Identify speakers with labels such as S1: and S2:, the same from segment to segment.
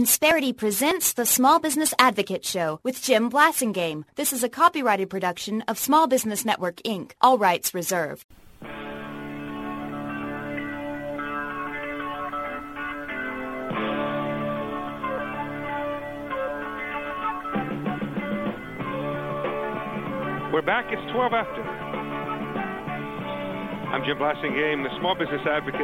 S1: Insperity presents the Small Business Advocate Show with Jim Blasingame. This is a copyrighted production of Small Business Network, Inc. All rights reserved.
S2: We're back. It's 12 after. I'm Jim Blasingame, the Small Business Advocate,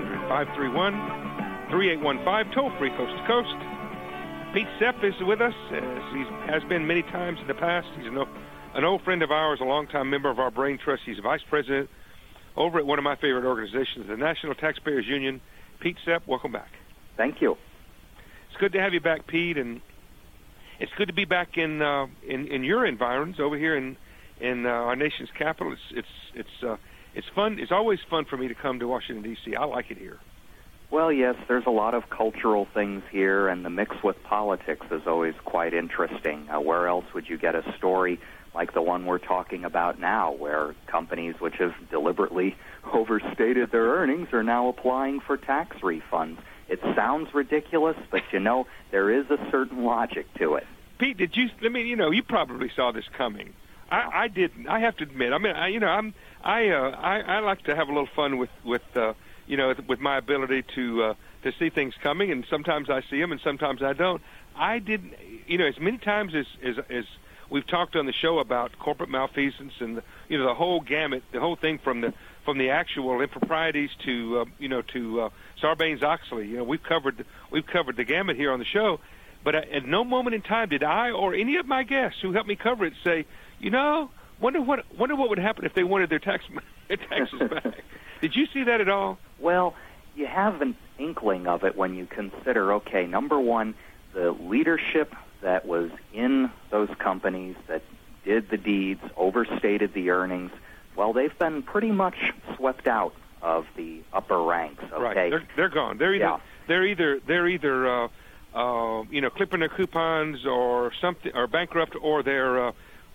S2: 800-531-3815, toll-free coast to coast. Pete Sepp is with us, as he has been many times in the past. He's an old friend of ours, a longtime member of our Brain Trust. He's vice president over at one of my favorite organizations, the National Taxpayers Union. Pete Sepp, welcome back.
S3: Thank you.
S2: It's good to have you back, Pete, and it's good to be back in your environs over here in our nation's capital. It's fun. It's always fun for me to come to Washington, D.C. I like it here.
S3: Well, yes, there's a lot of cultural things here, and the mix with politics is always quite interesting. Where else would you get a story like the one we're talking about now, where companies which have deliberately overstated their earnings are now applying for tax refunds? It sounds ridiculous, but, there is a certain logic to it.
S2: Pete, did you? You probably saw this coming. I didn't. I have to admit. I like to have a little fun with my ability to see things coming, and sometimes I see them, and sometimes I don't. I didn't. As many times as we've talked on the show about corporate malfeasance and the whole gamut, the whole thing from the actual improprieties to Sarbanes-Oxley. We've covered the gamut here on the show. But at no moment in time did I or any of my guests who helped me cover it say, wonder what would happen if they wanted their taxes back. Did you see that at all?
S3: Well, you have an inkling of it when you consider, okay, number one, the leadership that was in those companies that did the deeds, overstated the earnings, well, they've been pretty much swept out of the upper ranks. Okay,
S2: right. They're gone. They're either clipping their coupons or something, or bankrupt, or they're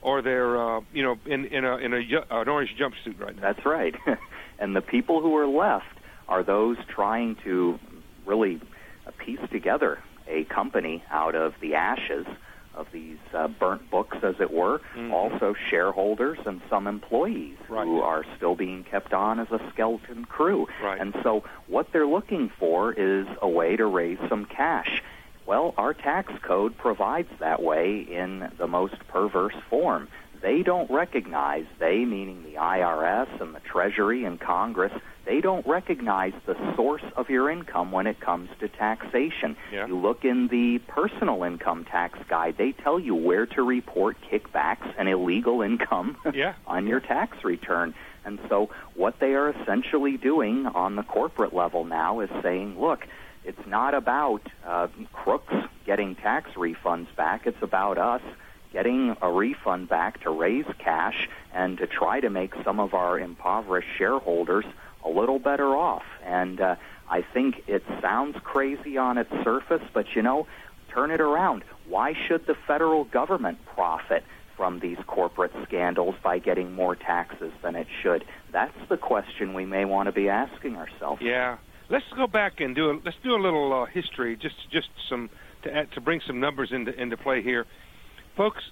S2: in an orange jumpsuit right now.
S3: That's right. And the people who are left are those trying to really piece together a company out of the ashes of these burnt books, as it were. Mm-hmm. Also shareholders and some employees who are still being kept on as a skeleton crew.
S2: Right.
S3: And so what they're looking for is a way to raise some cash. Well, our tax code provides that way in the most perverse form. They don't recognize, they meaning the IRS and the Treasury and Congress, they don't recognize the source of your income when it comes to taxation.
S2: Yeah.
S3: You look in the personal income tax guide, they tell you where to report kickbacks and illegal income on your tax return. And so what they are essentially doing on the corporate level now is saying, look, it's not about crooks getting tax refunds back. It's about us getting a refund back to raise cash and to try to make some of our impoverished shareholders a little better off. And I think it sounds crazy on its surface, but, turn it around. Why should the federal government profit from these corporate scandals by getting more taxes than it should? That's the question we may want to be asking ourselves.
S2: Yeah. Let's go back and do a little history, just some to bring some numbers into play here, folks.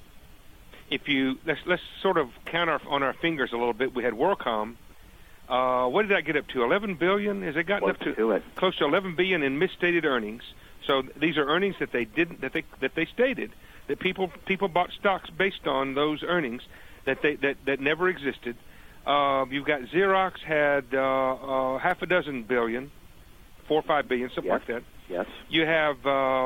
S2: Let's sort of count on our fingers a little bit. We had WorldCom. What did that get up to? 11 billion? Has it gotten up to close to 11 billion in misstated earnings? So these are earnings that they stated that people bought stocks based on those earnings that never existed. You've got Xerox had half a dozen billion. 4 or 5 billion, something like that.
S3: Yes.
S2: You have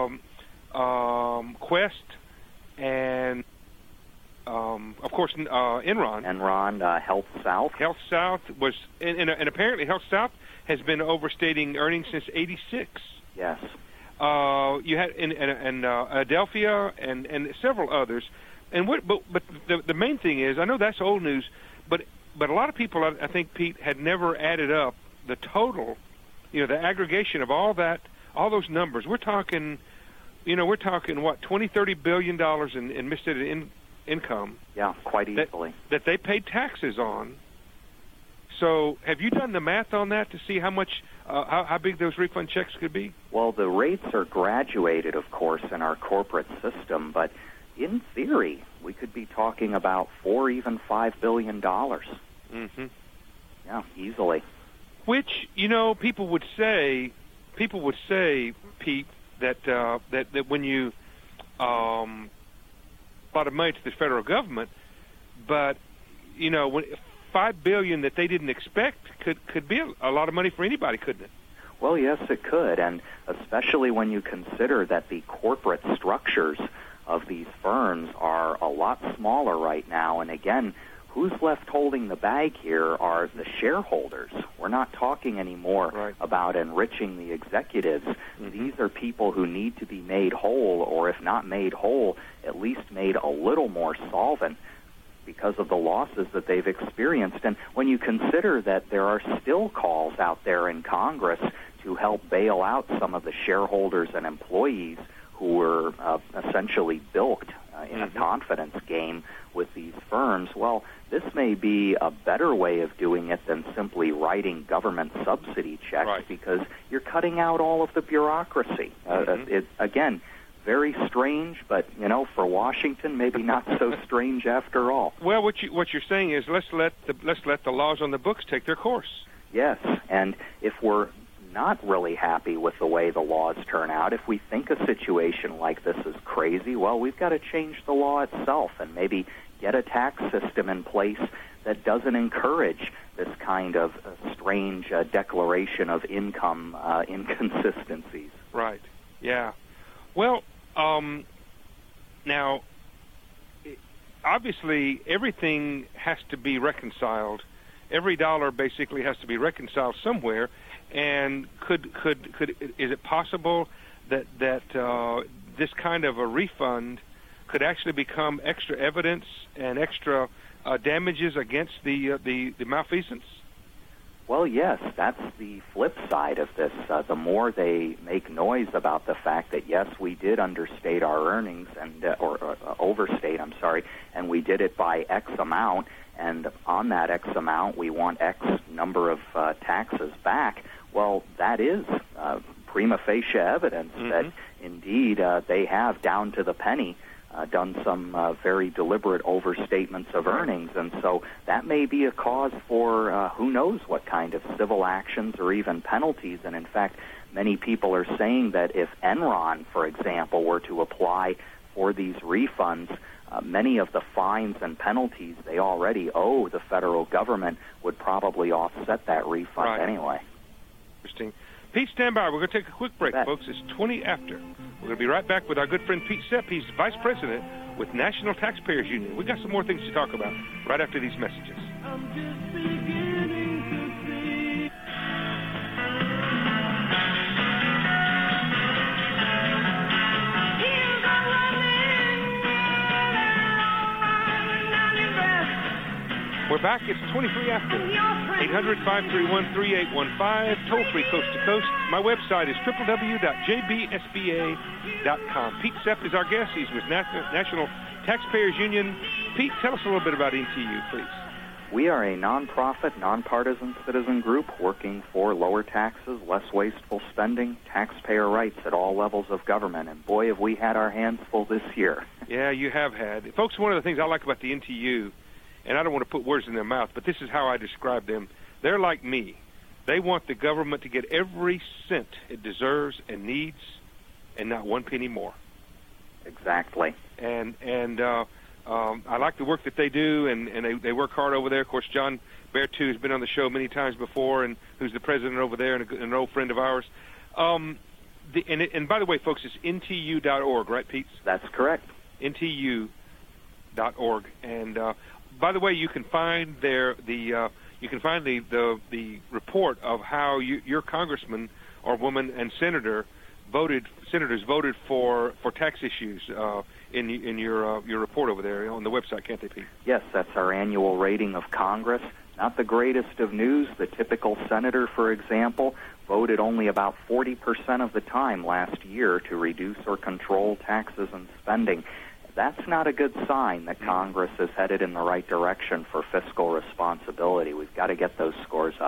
S2: Quest and, of course, Enron.
S3: Enron, Health South.
S2: Health South was, and apparently Health South has been overstating earnings since '86.
S3: Yes.
S2: You had Adelphia and several others, and but the main thing is, I know that's old news, but a lot of people, I think, Pete, had never added up the total. The aggregation of all those numbers. We're talking what, $20-30 billion in misstated income.
S3: Yeah, quite easily.
S2: That they paid taxes on. So have you done the math on that to see how much how big those refund checks could be?
S3: Well, the rates are graduated, of course, in our corporate system, but in theory, we could be talking about $4, even $5 billion.
S2: Mm-hmm.
S3: Yeah, easily.
S2: Which, people would say, Pete, that when you a lot of money to the federal government, but when $5 billion that they didn't expect could be a lot of money for anybody, couldn't it?
S3: Well, yes, it could, and especially when you consider that the corporate structures of these firms are a lot smaller right now. And again, who's left holding the bag here are the shareholders. We're not talking anymore about enriching the executives. Mm-hmm. These are people who need to be made whole, or if not made whole, at least made a little more solvent because of the losses that they've experienced. And when you consider that there are still calls out there in Congress to help bail out some of the shareholders and employees who were essentially bilked in a confidence game with these firms, well, this may be a better way of doing it than simply writing government subsidy checks because you're cutting out all of the bureaucracy. Again, very strange, but, for Washington, maybe not so strange after all.
S2: Well, what you're saying is let's let the laws on the books take their course.
S3: Yes, and if we're not really happy with the way the laws turn out, if we think a situation like this is crazy, well, we've got to change the law itself and maybe get a tax system in place that doesn't encourage this kind of strange declaration of income inconsistencies.
S2: Right, yeah. Well, now, obviously, everything has to be reconciled. Every dollar basically has to be reconciled somewhere. And could is it possible that this kind of a refund could actually become extra evidence and extra damages against the malfeasance?
S3: Well, yes, that's the flip side of this. The more they make noise about the fact that, yes, we did understate our earnings and or overstate, and we did it by X amount, and on that X amount we want X number of taxes back. Well, that is prima facie evidence that indeed they have, down to the penny, done some very deliberate overstatements of earnings. And so that may be a cause for who knows what kind of civil actions or even penalties. And in fact, many people are saying that if Enron, for example, were to apply for these refunds, many of the fines and penalties they already owe the federal government would probably offset that refund anyway.
S2: Interesting. Pete, stand by. We're going to take a quick break, folks. It's 20 after. We're going to be right back with our good friend Pete Sepp. He's Vice President with National Taxpayers Union. We've got some more things to talk about right after these messages.
S4: I'm just beginning to see.
S2: We're back. It's 23 after. 800-531-3815. Toll-free coast to coast. My website is www.jbsba.com. Pete Sepp is our guest. He's with National Taxpayers Union. Pete, tell us a little bit about NTU, please.
S3: We are a nonprofit, nonpartisan citizen group working for lower taxes, less wasteful spending, taxpayer rights at all levels of government. And boy, have we had our hands full this year.
S2: Yeah, you have had. Folks, one of the things I like about the NTU, and I don't want to put words in their mouth, but this is how I describe them. They're like me. They want the government to get every cent it deserves and needs, and not one penny more.
S3: Exactly.
S2: And I like the work that they do, and they work hard over there. Of course, John Bertu has been on the show many times before, and who's the president over there and an old friend of ours. And by the way, folks, it's ntu.org, right, Pete?
S3: That's correct.
S2: ntu.org. And by the way, you can find the report of how your congressman or woman and senators voted for tax issues in your report over there on the website, can't they, Pete?
S3: Yes, that's our annual rating of Congress. Not the greatest of news. The typical senator, for example, voted only about 40% of the time last year to reduce or control taxes and spending. That's not a good sign that Congress is headed in the right direction for fiscal responsibility. We've got to get those scores up.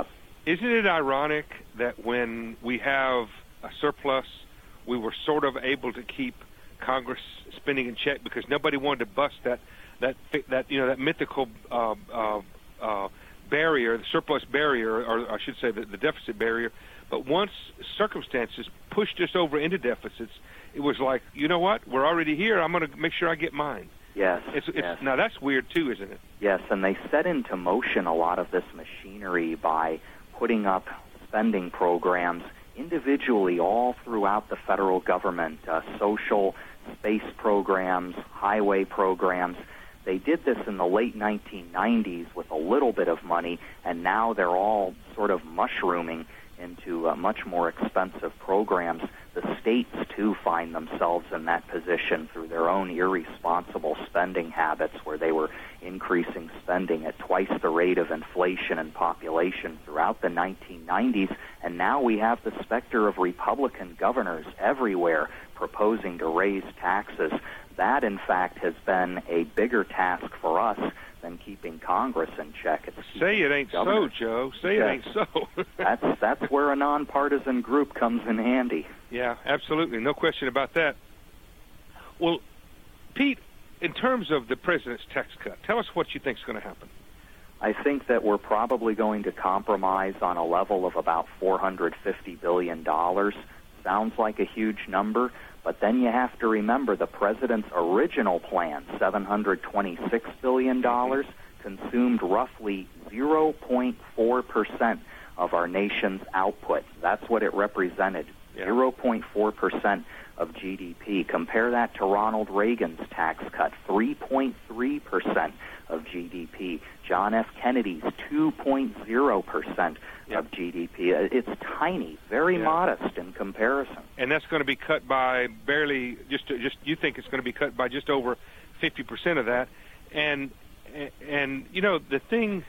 S2: Isn't it ironic that when we have a surplus, we were sort of able to keep Congress spending in check because nobody wanted to bust that mythical barrier, the surplus barrier, or I should say the deficit barrier. But once circumstances pushed us over into deficits, it was like, you know what? We're already here. I'm going to make sure I get mine.
S3: Yes.
S2: It's now that's weird too, isn't it?
S3: Yes, and they set into motion a lot of this machinery by putting up spending programs individually all throughout the federal government, social, space programs, highway programs. They did this in the late 1990s with a little bit of money, and now they're all sort of mushrooming into much more expensive programs. The states, too, find themselves in that position through their own irresponsible spending habits where they were increasing spending at twice the rate of inflation and population throughout the 1990s. And now we have the specter of Republican governors everywhere proposing to raise taxes. That, in fact, has been a bigger task for us than keeping Congress in check.
S2: Say it ain't so, Joe. Say it ain't so.
S3: That's where a nonpartisan group comes in handy.
S2: Yeah, absolutely. No question about that. Well, Pete, in terms of the president's tax cut, tell us what you think is going to happen.
S3: I think that we're probably going to compromise on a level of about $450 billion. Sounds like a huge number, but then you have to remember the president's original plan, $726 billion, consumed roughly 0.4% of our nation's output. That's what it represented, 0.4% of GDP. Compare that to Ronald Reagan's tax cut, 3.3% of GDP. John F. Kennedy's 2.0% of GDP. It's tiny, very modest in comparison.
S2: And that's going to be cut by barely, just you think it's going to be cut by just over 50% of that. And you know, the thing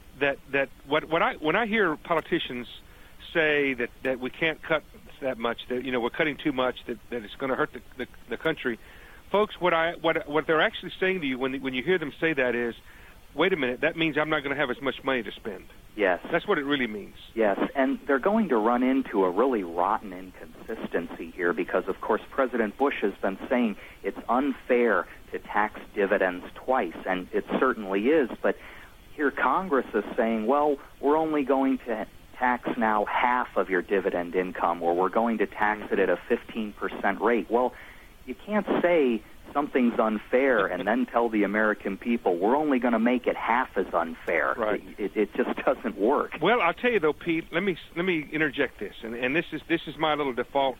S2: when I hear politicians say that we can't cut that much, that we're cutting too much, that it's going to hurt the country, folks, what they're actually saying to you when you hear them say that is, wait a minute, that means I'm not going to have as much money to spend.
S3: Yes.
S2: That's what it really means.
S3: Yes, and they're going to run into a really rotten inconsistency here because, of course, President Bush has been saying it's unfair to tax dividends twice, and it certainly is, but here Congress is saying, well, we're only going to tax now half of your dividend income, or we're going to tax it at a 15% rate. Well, you can't say something's unfair and then tell the American people we're only going to make it half as unfair.
S2: Right.
S3: It just doesn't work.
S2: Well, I'll tell you though, Pete. Let me interject this, and this is my little default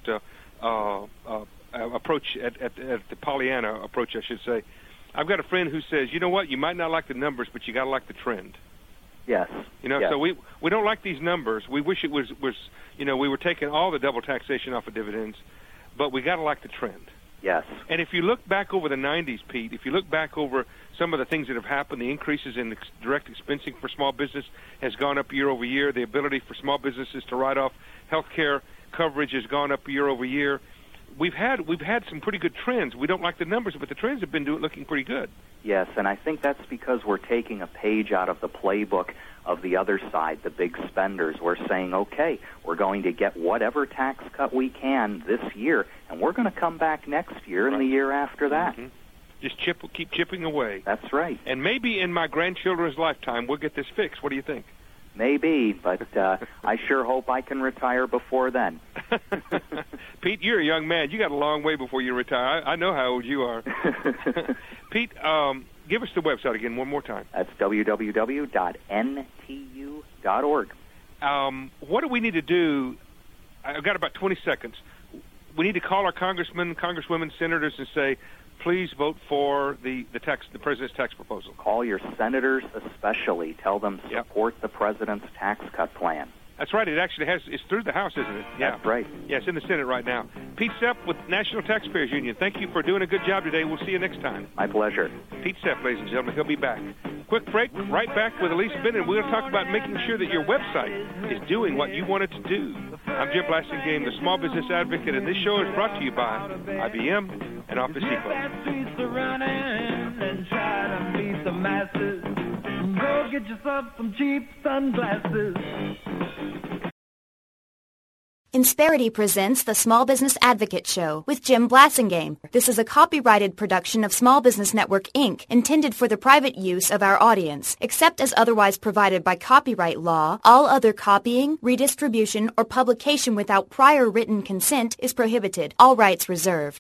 S2: approach at the Pollyanna approach, I should say. I've got a friend who says, you know what, you might not like the numbers, but you got to like the trend.
S3: Yes.
S2: So we don't like these numbers. We wish it was we were taking all the double taxation off of dividends, but we got to like the trend.
S3: Yes.
S2: And if you look back over the 90s, Pete, if you look back over some of the things that have happened, the increases in direct expensing for small business has gone up year over year. The ability for small businesses to write off health care coverage has gone up year over year. We've had some pretty good trends. We don't like the numbers, but the trends have been looking pretty good.
S3: Yes, and I think that's because we're taking a page out of the playbook of the other side, the big spenders. We're saying, okay, we're going to get whatever tax cut we can this year, and we're going to come back next year and the year after that.
S2: Mm-hmm. Just keep chipping away.
S3: That's right.
S2: And maybe in my grandchildren's lifetime, we'll get this fixed. What do you think?
S3: Maybe, but I sure hope I can retire before then.
S2: Pete, you're a young man. You got a long way before you retire. I know how old you are. Pete, give us the website again one more time.
S3: That's www.ntu.org.
S2: What do we need to do? I've got about 20 seconds. We need to call our congressmen, congresswomen, senators, and say, please vote for the president's tax proposal.
S3: Call your senators especially. Tell them support the president's tax cut plan.
S2: That's right. It actually it's through the House, isn't it?
S3: Yeah. That's right.
S2: Yeah, it's in the Senate right now. Pete Sepp with National Taxpayers Union. Thank you for doing a good job today. We'll see you next time.
S3: My pleasure.
S2: Pete Sepp, ladies and gentlemen. He'll be back. Quick break. Right back with Elise Bennett. We're going to talk about making sure that your website is doing what you want it to do. I'm Jim Blasingame, the Small Business Advocate, and this show is brought to you by IBM and Office Depot.
S4: get yourself some cheap sunglasses.
S1: Insperity presents the Small Business Advocate Show with Jim Blasingame. This is a copyrighted production of Small Business Network, Inc., intended for the private use of our audience. Except as otherwise provided by copyright law, all other copying, redistribution, or publication without prior written consent is prohibited. All rights reserved.